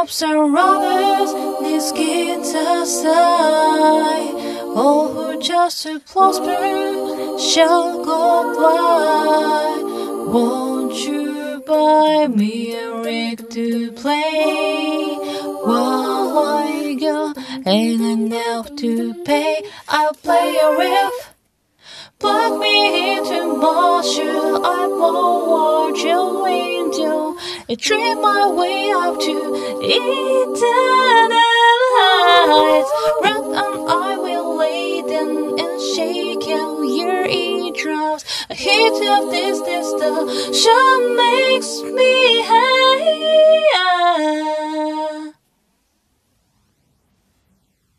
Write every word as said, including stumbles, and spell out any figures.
hopes and others, this guitar side. All who just to prosper shall go blind. Won't you buy me a rig to play? While I go ain't enough to pay, I'll play a riff. Plug me into Marshall, I won't watch your window. I dream my way up to eternal heights. Rock on, I will lay them and shake out your eardrums. A hit of this distortion makes me high.